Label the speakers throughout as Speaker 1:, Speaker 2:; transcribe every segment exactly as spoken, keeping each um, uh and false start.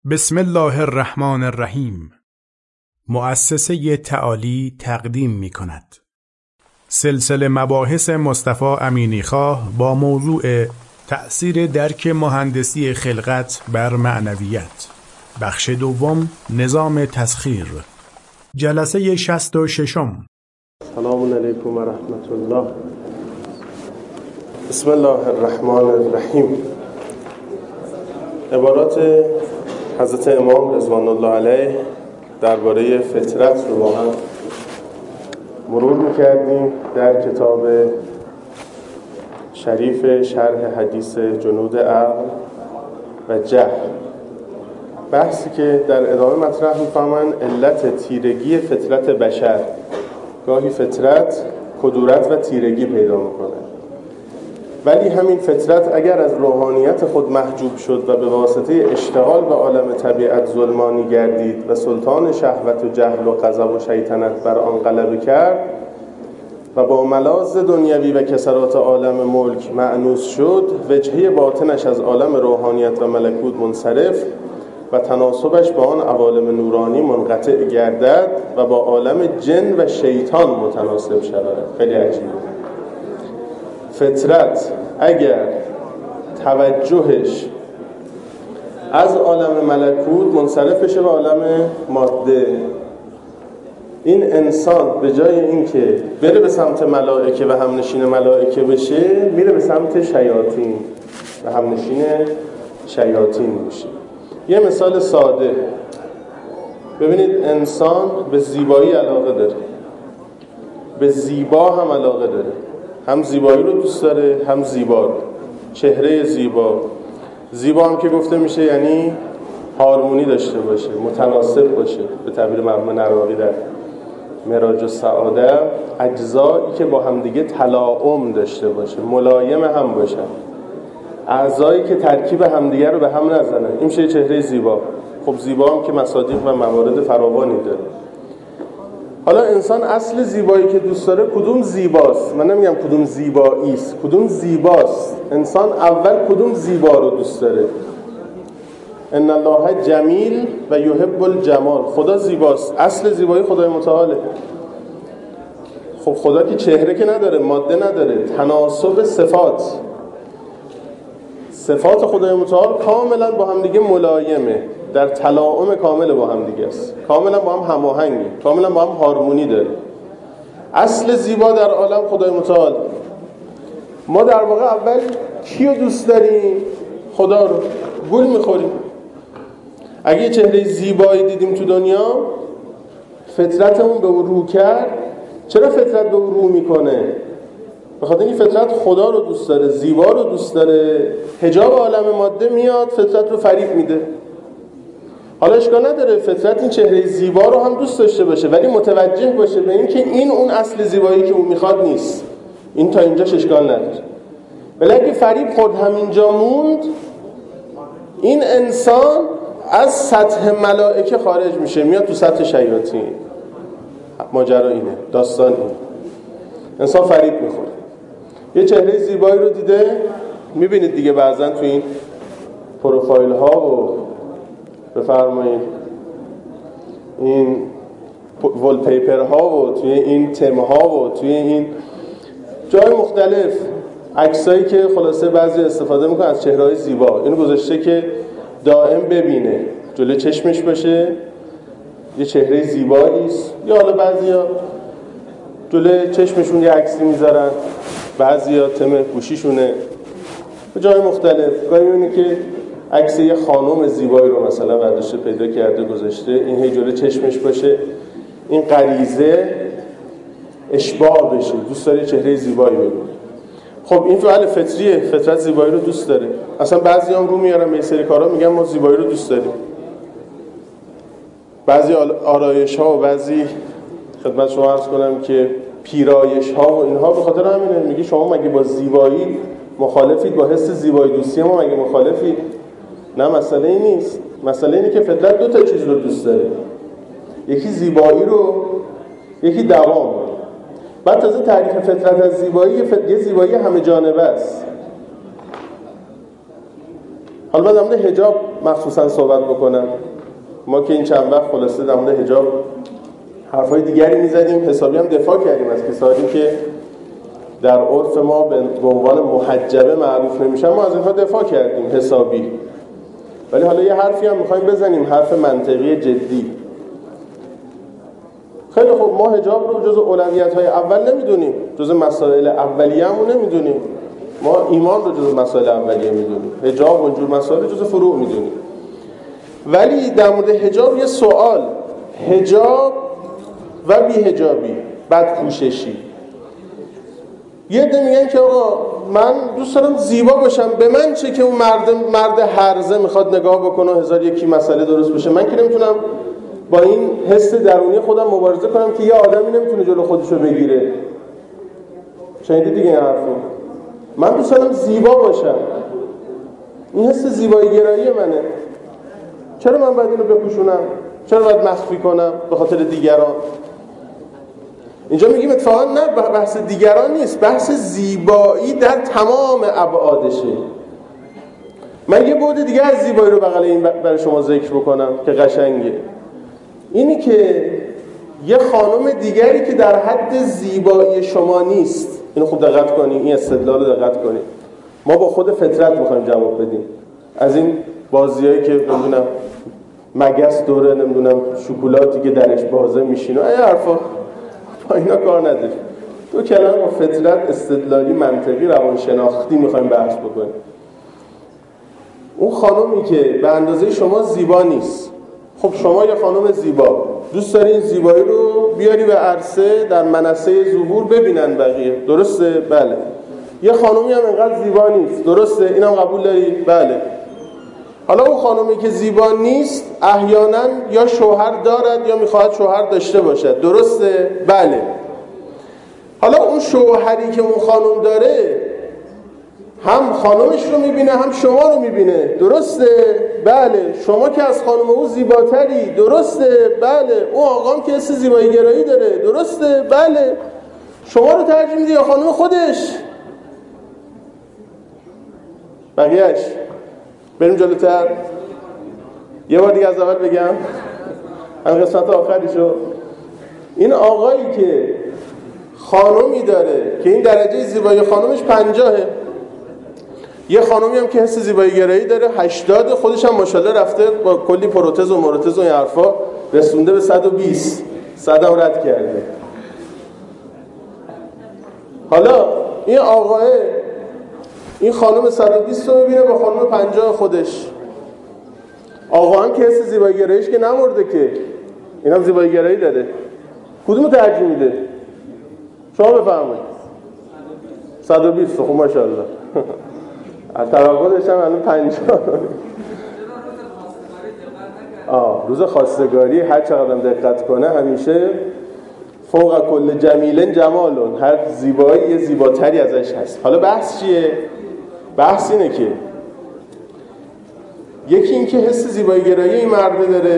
Speaker 1: بسم الله الرحمن الرحیم. مؤسسه تعالی تقدیم می کند سلسله مباحث مصطفی امینیخواه با موضوع تأثیر درک مهندسی خلقت بر معنویت، بخش دوم، نظام تسخیر، جلسه شصت و ششم.
Speaker 2: سلام علیکم و رحمت الله. بسم الله الرحمن الرحیم. عبارات حضرت امام رضوان الله علیه درباره فطرت رو با هم مرور می‌کردیم در کتاب شریف شرح حدیث جنود عقل و جهل. بحثی که در ادامه مطرح می‌فرمایند علت تیرگی فطرت بشر. گاهی فطرت کدورت و تیرگی پیدا می‌کنه، ولی همین فطرت اگر از روحانیت خود محجوب شد و به واسطه اشتغال به عالم طبیعت ظلمانی گردید و سلطان شهوت و جهل و غضب و شیطنت بر آن غلبه کرد و با ملاذ دنیوی و کسرات عالم ملک مأنوس شد، وجهه باطنش از عالم روحانیت و ملکوت منصرف و تناسبش با آن عوالم نورانی منقطع گردد و با عالم جن و شیطان متناسب شود. خیلی عجیبه. فطرت اگر توجهش از عالم ملکوت منصرف بشه به عالم ماده، این انسان به جای اینکه بره به سمت ملائکه و همنشین ملائکه بشه، میره به سمت شیاطین و همنشین شیاطین میشه. یه مثال ساده، ببینید انسان به زیبایی علاقه داره، به زیبا هم علاقه داره، هم زیبایی رو دوست داره هم زیبا رو. چهره زیبا، زیبا هم که گفته میشه یعنی هارمونی داشته باشه، متناسب باشه. به تعبیر مرحوم نراقی در معراج السعاده، اجزایی که با همدیگه تلاؤم داشته باشه، ملایم هم باشن، اعضایی که ترکیب همدیگه رو به هم نزنن، این میشه چهره زیبا. خب زیبا هم که مصادیق و موارد فراوانی داره. حالا انسان اصل زیبایی که دوست داره کدوم زیباست؟ من نمیگم کدوم زیبایی است، کدوم زیباست. انسان اول کدوم زیبا رو دوست داره؟ ان الله جمیل و یحب الجمال. خدا زیباست، اصل زیبایی خدای متعاله. خب خدا که چهره که نداره، ماده نداره، تناسب صفات صفات خدای متعال کاملا با هم دیگه ملایمه، در تلاؤم کامل با هم دیگه است، کاملا با هم هماهنگه، کاملا با هم هارمونی داره. اصل زیبا در عالم خدای متعال. ما در واقع اول کیو دوست داریم؟ خدا رو. گول میخوریم. اگه یه چهره زیبایی دیدیم تو دنیا، فطرتمون به او رو کرد. چرا فطرت به او رو میکنه؟ بخاطر این فطرت خدا رو دوست داره، زیبا رو دوست داره. حجاب عالم ماده میاد فطرت رو فریب میده. حالا اشکال نداره فطرت این چهره زیبا رو هم دوست داشته باشه، ولی متوجه باشه به این که این اون اصل زیبایی که اون میخواد نیست. این تا اینجاش اشکال نداره. ولی اگه فریب خورد همینجا موند، این انسان از سطح ملائکه خارج میشه، میاد تو سطح شیاطین. ماجرا اینه، داستان اینه. انسان فریب میخوره. یه چهره زیبایی رو دیده، میبینید دیگه بعضن تو این پروفایل ها و بفرمایید این وال پیپر ها و توی این تم ها و توی این جای مختلف عکسایی که خلاصه بعضی استفاده میکنن از چهره‌های زیبا، اینو گذاشته که دائم ببینه، جلوی چشمش باشه یه چهره زیبایی است. یا حالا بعضیا جلوی چشمشون یه عکسی میذارن، بعضیا تم گوشیشونه، به جای مختلف. گاهی میبینی که عکس یه خانم زیبایی رو مثلا برداشته پیدا کرده گذاشته، این هی جلوی چشمش باشه، این غریزه اشباع بشه، دوست داره چهره زیبایی ببینه. خب این فعل فطریه، فطرت زیبایی رو دوست داره. اصلا بعضی هم رو میارن به سری کارا میگن ما زیبایی رو دوست داریم. بعضی آرایش ها و بعضی خدمت شما عرض کنم که پیرایش ها و اینها به خاطر همینه. میگی شما مگه با زیبایی مخالفید؟ با حس زیبایی دوستی ما مگه مخالفید؟ نه، مسئله این نیست. مسئله اینه که فطرت دو تا چیز رو دوست داره، یکی زیبایی رو، یکی دوام رو. بعد تازه تعریف فطرت از زیبایی، یه زیبایی همه جانبه است. حالا من در مورد حجاب مخصوصا صحبت بکنم. ما که این چند وقت خلاصه در مورد حجاب حرفای دیگری میزدیم، حسابی هم دفاع کردیم از کسانی که در عرف ما به عنوان محجبه معروف نمیشن، ما از اینها دفاع کردیم حسابی. ولی حالا یه حرفی هم میخوایم بزنیم، حرف منطقی جدی. خیلی خوب، ما حجاب رو جز اولویت‌های اول نمیدونیم، جز مسائل اولیه‌مون نمیدونیم. ما ایمان رو جز مسائل اولیه میدونیم، حجاب و اینجور مسائل جز فروع میدونیم. ولی در مورد حجاب یه سوال، حجاب و بی‌حجابی، بدپوششی. یه عده میگن که آقا من دوست دارم زیبا باشم، به من چه که اون مرد مرد هرزه میخواد نگاه بکنه هزار یکی مسئله درست بشه. من که نمیتونم با این حس درونی خودم مبارزه کنم که یه آدمی نمیتونه جلو خودشو بگیره. شنیدید دیگه این حرفو؟ من دوست دارم زیبا باشم، این حس زیبایی گرایی منه. چرا من باید اینو بپوشونم؟ چرا باید مخفی کنم به خاطر دیگران؟ اینجا میگیم اتفاقا نه، بحث دیگران نیست، بحث زیبایی در تمام ابعادشه. من یه بعد دیگه از زیبایی رو بغل این برای شما ذکر بکنم که قشنگه. اینی که یه خانم دیگری که در حد زیبایی شما نیست، اینو خوب دقت کنید، این استدلال رو دقت کنید. ما با خود فطرت میخوایم جواب بدیم. از این بازیایی که نمیدونم مگس دوره نمیدونم شکلاتی که درش بازه میشین و این حرفا، با اینا کار نداریم. دو کلمه با فطرت استدلالی منطقی روانشناختی میخوایم بحث بکنیم. اون خانومی که به اندازه شما زیبا نیست، خب شما یه خانم زیبا دوست داری این زیبایی رو بیاری به عرصه در منصه ظهور ببینن بقیه، درسته؟ بله. یه خانومی هم انقدر زیبا نیست، درسته؟ اینم قبول داری؟ بله. حالا اون خانومی که زیبا نیست احیانا یا شوهر دارد یا میخواهد شوهر داشته باشد، درسته؟ بله. حالا اون شوهری که اون خانم داره هم خانمش رو میبینه هم شما رو میبینه، درسته؟ بله. شما که از خانم او زیباتری، درسته؟ بله. اون آقام که حس زیبایی گرایی داره، درسته؟ بله. شما رو ترجیح میده یا خانم خودش؟ بقیهش بریم جلوتر. یه بار دیگه از اول بگم، همین قسمت آخریشو. این آقایی که خانومی داره که این درجه زیبایی خانومش پنجاهه، یه خانومی هم که حس زیبایی گرایی داره هشتاد، خودش هم ماشاءالله رفته با کلی پروتز و مروتز و این حرفا رسونده به صد و بیست، صد هم رد کرده. حالا این آقاه این خانم صد و بیست رو میبینه با خانم پنجاه خودش. آقا هم که حس زیبایی گراییش که نمورده که، این هم زیبایی گرایی داره. کدومو ترجیح میده؟ شما بفرمایید. صد و بیست. خب ماشاءالله. از توقعش هم الان پنجاه. آه روز خواستگاری هر چقدر دقت کنه همیشه فوق کل جمیلن جمالون، هر زیبایی یه زیباتری ازش هست. حالا بحث چیه؟ بحث اینه که یکی این که حس زیبایی گرایی این مرده داره،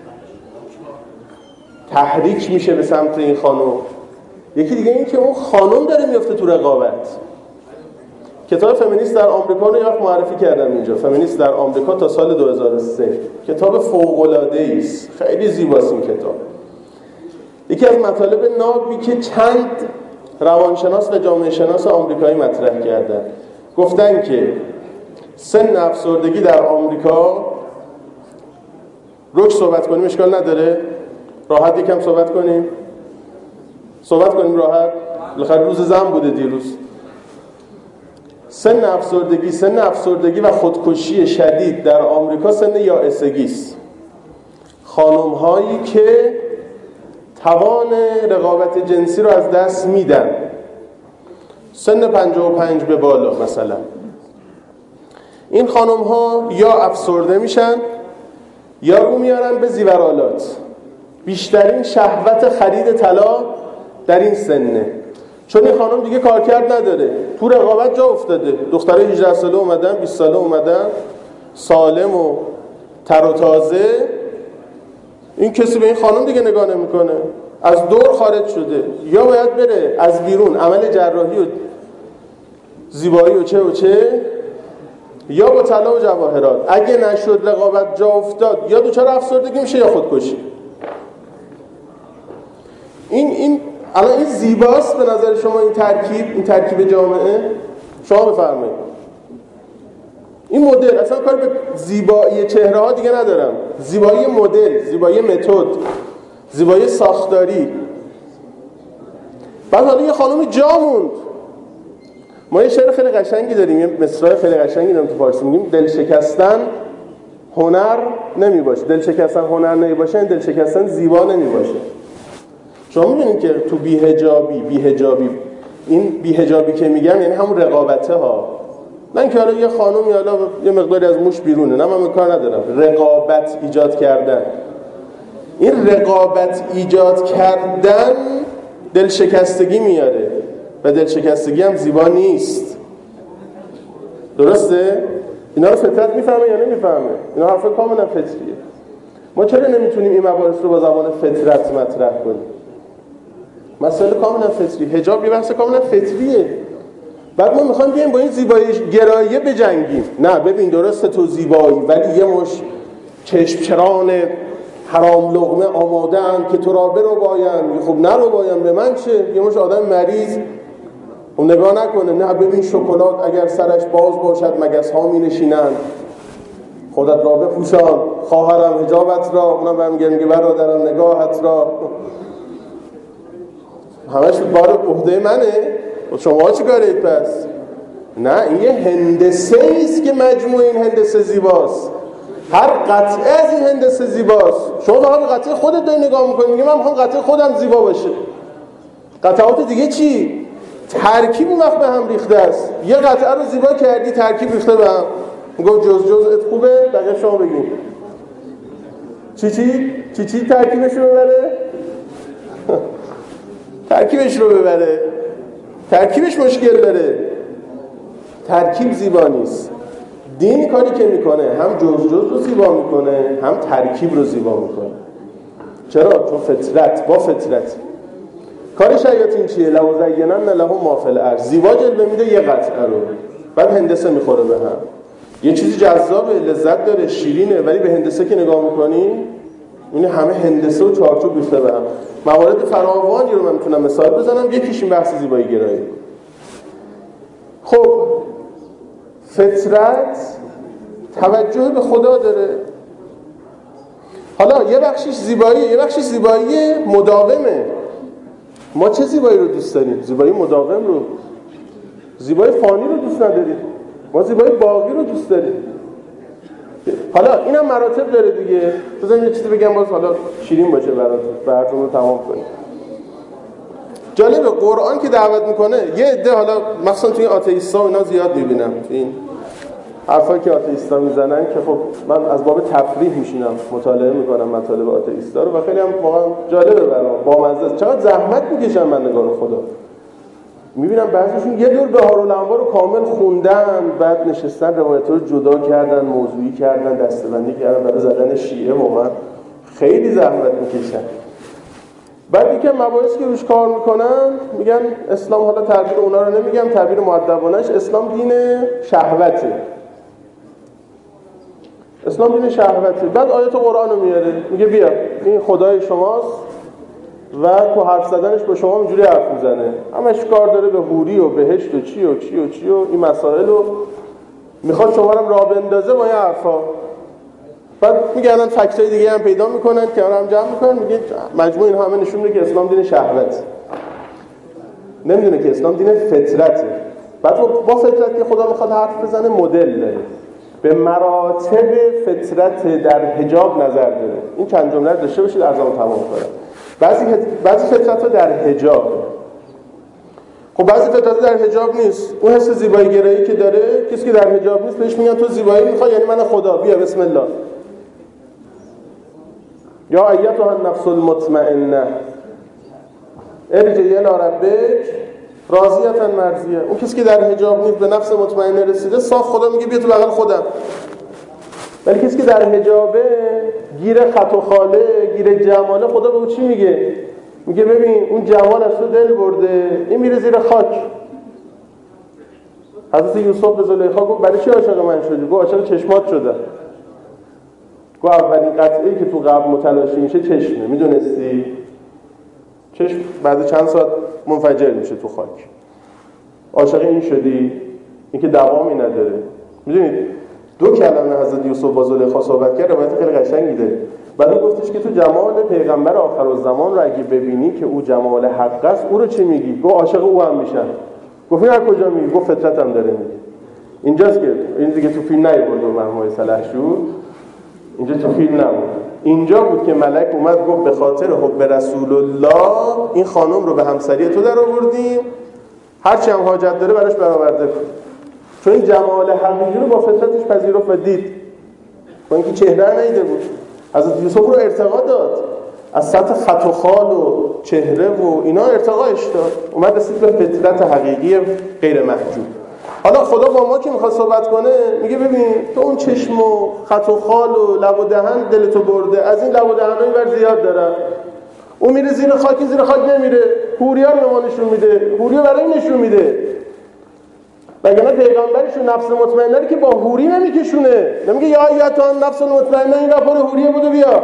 Speaker 2: تحریک میشه به سمت این خانم. یکی دیگه این که اون خانم داره میفته تو رقابت. کتاب فمینیست در آمریکا رو یک معرفی کردم اینجا، فمینیست در آمریکا تا سال دو هزار و سه. کتاب فوق‌العاده‌ای است، خیلی زیباست این کتاب. یکی از مطالب نابی که چند روانشناس و جامعه شناس آمریکایی مطرح کردن، گفتن که سن افسردگی در آمریکا، روش صحبت کنیم اشکال نداره، راحت یکم صحبت کنیم صحبت کنیم راحت، بالاخره روز زن بوده دیروز. سن افسردگی سن افسردگی و خودکشی شدید در آمریکا سن یائسگی است. خانم هایی که توان رقابت جنسی رو از دست میدن، سن پنجاه و پنج به بالا مثلا، این خانم ها یا افسرده میشن یا رو میارن به زیورآلات. بیشترین شهوت خرید طلا در این سنه، چون این خانم دیگه کارکرد نداره، تو رقابت جا افتاده. دخترای هجده ساله اومدن، بیست ساله اومدن، سالم و تر و تازه. این کسی به این خانم دیگه نگاه نمیکنه، از دور خارج شده، یا باید بره از بیرون عمل جراحی و زیبایی و چه و چه، یا با طلا و جواهرات. اگه نشد رقابت جا افتاد، یا دچار افسردگی میشه یا خودکشی. این این الان این زیباست به نظر شما این ترکیب، این ترکیب جامعه؟ شما بفرمایید. این مدل اصلا کار به زیبایی چهره ها دیگه ندارم. زیبایی مدل، زیبایی متد، زیبایی ساختاری. بعد حالا یه خانومی جا موند. ما یه شعر خیلی قشنگی داریم، یه مصرع خیلی قشنگی داریم تو فارسی، میگیم دل شکستن هنر نمی باشه. دل شکستن هنر نمی باشه، دل شکستن زیبا نمی باشه. شما می‌بینید که تو بی‌حجابی، بی‌حجابی این بی‌حجابی که میگم یعنی همون رقابته ها. من که حالا یه خانومی حالا یه مقداری از موش بیرونه، نه من کار ندارم. رقابت ایجاد کردن. این رقابت ایجاد کردن دل شکستگی میاره و دل شکستگی هم زیبا نیست. درسته؟ اینا رو فطرت میفهمه یا نمیفهمه؟ اینا حرف کاملا فطریه. ما چرا نمیتونیم این مباحث رو با زبان فطرت مطرح کنیم؟ مسئله کاملا فطری. حجاب یه بحث کاملا فطریه. بعد ما میخوایم بیایم با این زیبایی گراییه بجنگیم. نه ببین درسته تو زیبایی، ولی یه مش چشمچران حرام لقمه آماده اند که تو را برو باین. خب نرو باین، به من چه؟ یه مش آدم مریض اون نگاه نکنه. نه ببین شکلات اگر سرش باز باشد مگس ها می نشینند. خودت را بپوشان خواهرم حجابت را. اونم برمیگه میگه برادرم نگاهت را. همش بار عهده منه. شما چی کارید پس؟ نه این یه هندسه ایست که مجموع این هندسه زیباست. هر قطعه از این هندسه زیباست. شما فقط به قطعه خودت داری نگاه میکنی، میگه من میخوام قطعه خودم زیبا باشه. قطعات دیگه چی؟ ترکیب اون وقت به هم ریخته است. یه قطعه رو زیبا کردی، ترکیب ریخته به هم. میگم جز جزءت خوبه، دقیقا شما بگید چی چی؟ چی چی ترکیبش رو ببره؟ ترکیبش رو ببره. ترکیبش مشکل داره. ترکیب زیبا نیست. دین کاری که میکنه هم جز جز رو زیبا میکنه، هم ترکیب رو زیبا میکنه. چرا؟ چون فطرت با فطرت. کار شیاطین چیه؟ لو زینن لهم ما فی الارض. زیبا جلوه میده یه قطعه رو، بعد هندسه میخوره به هم. یه چیزی جذابه، لذت داره، شیرینه، ولی به هندسه که نگاه میکنی این همه هندسه و چارچوب ریخته به هم. موارد فراوانی رو من میتونم مثال بزنم. یکیش این بحث زیبایی گرایی. خب فطرت توجه به خدا داره. حالا یه بخشش زیبایی، یه بخشش زیبایی مداومه. ما چه زیبایی رو دوست داریم؟ زیبایی مداوم رو. زیبایی فانی رو دوست نداریم. ما زیبایی باقی رو دوست داریم. حالا اینم مراتب داره دیگه. بذارم یه چیزی بگم باز حالا شیرین باشه براتون، براتون رو تمام کنیم. جالبه قرآن که دعوت میکنه یه عده، حالا مثلا توی آتئیستا و اینا زیاد میبینم این حرفایی که آتئیستا میزنن که خب من از باب تفریح میشینم مطالعه میکنم مطالب آتئیستا رو و خیلی هم واقعا جالبه برام، بامزه است. چقدر زحمت میکشن بندگان خدا. میبینم بعضیشون یه دور بهارالانوار رو کامل خوندن، بعد نشستن روایت‌ها رو جدا کردن، موضوعی کردن، دسته‌بندی کردن برای زدن شیعه. واقعا خیلی زحمت میکشن. بعد یکم مباحثی که روش کار میکنن میگن اسلام، حالا تعبیر اونا رو نمیگم، تعبیر مؤدبانش، اسلام دین شهوته. اسلام دین شهوته. بعد آیات قرآن رو میاره، میگه بیا این خدای شماست و تو حرف زدنش با شما اینجوری حرف میزنه، همش کار داره به حوری و بهشت و چی و چی و چی و این مسائل رو میخواد شما رو راه بندازه با این حرفا. بعد میگه الان فکتای دیگه هم پیدا میکنن که هم جمع میکنن، میگه مجموع این همه نشون میده که اسلام دین شهوت، نمیدونه که اسلام دین فطرته. بعد با فطرت که خدا میخواد حرف بزنه مدل داره، به مراتب فطرت در حجاب نظر داره. این چند جمله رو داشته باشید ارزمو تمام کنم. بعضی بعضی فطرت‌ها در حجاب، خب بعضی فطرت‌ها در حجاب نیست. اون حس زیبایی گرایی که داره، کسی که در حجاب نیست بهش میگن تو زیبایی میخوای، یعنی من خدا، بیا بسم الله. یا ایتها النفس المطمئنه ارجعی الی ربک راضیه مرضیه. اون کسی که در حجاب نیست به نفس مطمئنه رسیده، صاف خدا میگه بیا تو بغل خودم. ولی کسی که در حجابه، گیر خط و خاله، گیر جماله، خدا به او چی میگه؟ میگه ببین اون جمال از تو دل برده، این میره زیر خاک. حضرت یوسف به زلیخا گفت برای چی عاشق من شدی؟ گفت عاشق چشمات شدم. گفت اولین قطعه‌ای که تو قبر متلاشی میشه چشمه، میدونستی؟ چشم بعد چند ساعت منفجر میشه تو خاک. عاشق این شدی؟ این که دوامی نداره. میدونید دو کلمه حضرت یوسف با زلیخا صحبت کرد، روایت خیلی قشنگی داره. بعد گفتش که تو جمال پیغمبر آخرالزمان رو اگه ببینی که او جمال حق است، او رو چی میگی؟ گفت عاشق او هم میشن. گفت این از کجا میگی؟ گفت فطرتم داره میگه. اینجاست که این دیگه تو فیلم نیورد و مرحوم سلحشور، اینجا تو فیلم نبود. اینجا بود که ملک اومد گفت به خاطر حب رسول الله این خانم رو به همسری تو در آوردیم، هر چی هم حاجت داره براش برآورده کن. چون این جمال حقیقی رو با فطرتش پذیرفت و دید، با اینکه چهره نیده بود. حضرت یوسف رو ارتقا داد، از سطح خط و خال و چهره و اینا ارتقاش داد، اومد رسید به فطرت حقیقی غیر محجوب. حالا خدا با ما که میخواد صحبت کنه میگه ببین تو اون چشم و خط و خال و لب و دهن دلتو برده، از این لب و دهنای بر زیاد داره. اون میره زیر خاک، زیر خاک نمیره، حوریا رو به ما نشون میده، حوریا برای این نشون میده. وگرنه پیغمبرشون نفس مطمئنه که با حوری نمیکشونه، نمیگه یا ایتان نفس مطمئنه این رپور حوریه بودو بیا،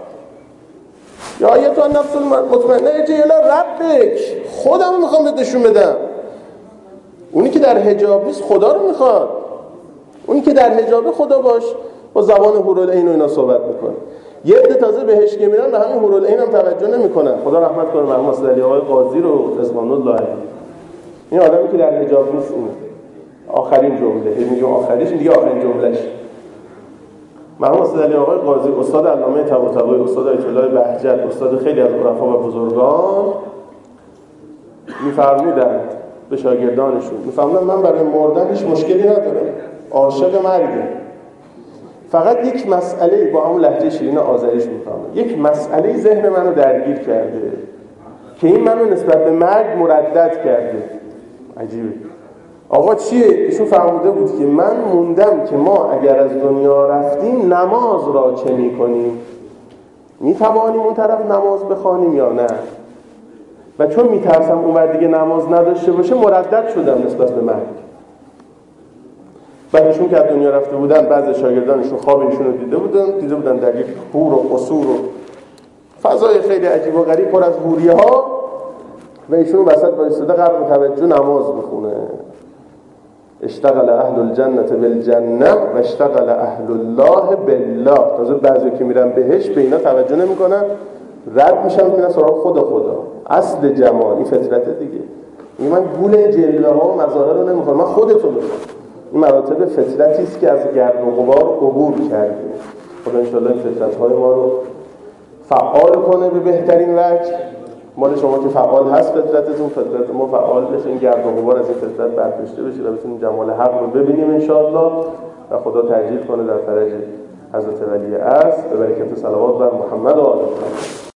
Speaker 2: یا ایتان نفس مطمئنه ارجعی الی ربک، خودم میخوام بهت نشون بدم. اونی که در حجاب نیست خدا رو میخواد، اونی که در حجاب خدا باش، با زبان حورالعین و اینا صحبت میکنه. یه عده تازه بهش که میرن به همین حورالعین هم توجه نمیکنن. خدا رحمت کنه مرحوم اسد علی آقای قاضی رو رضوان الله علیه. این آدمی که در حجاب نیست اینه. آخرین جمله، میگم آخریش دیگه آخرین جملهش. مرحوم اسد علی آقای قاضی استاد علامه طباطبایی، استاد آیت الله بهجت، استاد خیلی از عرفا و بزرگان میفرمودند به شاگردانشون، میفهمدن من برای مردن هیچ مشکلی ندارم، عاشق مرگم، فقط یک مسئله، با همون لهجه شیرین آذریش میفهمم، یک مسئله ذهن منو درگیر کرده که این منو نسبت به مرگ مردد کرده. عجیبه. آقا چیه؟ ایشون فرموده بود که من موندم که ما اگر از دنیا رفتیم نماز را چه میکنیم؟ میتوانیم اون طرف نماز بخوانیم یا نه؟ و چون میترسم اون ور دیگه نماز نداشته باشه مردد شدم نسبت به مرگ. بعدشون که از دنیا رفته بودن بعضی شاگردانشون خواب ایشون رو دیده بودن، دیده بودن در یک حور و قصور و فضای خیلی عجیب و غریب پر از حوریه ها و ایشون وسط وایساده قرب توجه نماز بخونه. اشتغل اهل الجنه بالجنه و اشتغل اهل الله بالله. تازه بعضی که میرن بهش به اینا توجه نمیکنن، رد میشن میرن سراغ خدا. خدا اصل جمال این فطرت دیگه. این من گول جلوه ها و مظاهر رو نمیخوام، من خودتو میخوام. این مراتب فطرتی است که از گرد و غبار عبور کردیم. خدا ان شاء الله فطرت‌های ما رو فعال کنه به بهترین وجه. مال شما که فعال هست فطرتتون، فطرت ما فعال بشه، این گرد و غبار از این فطرت برداشته بشه و بتونیم جمال حق رو ببینیم ان شاء الله و خدا تجلیل کنه در فرج حضرت ولی عصر به برکت صلوات بر محمد و آل محمد.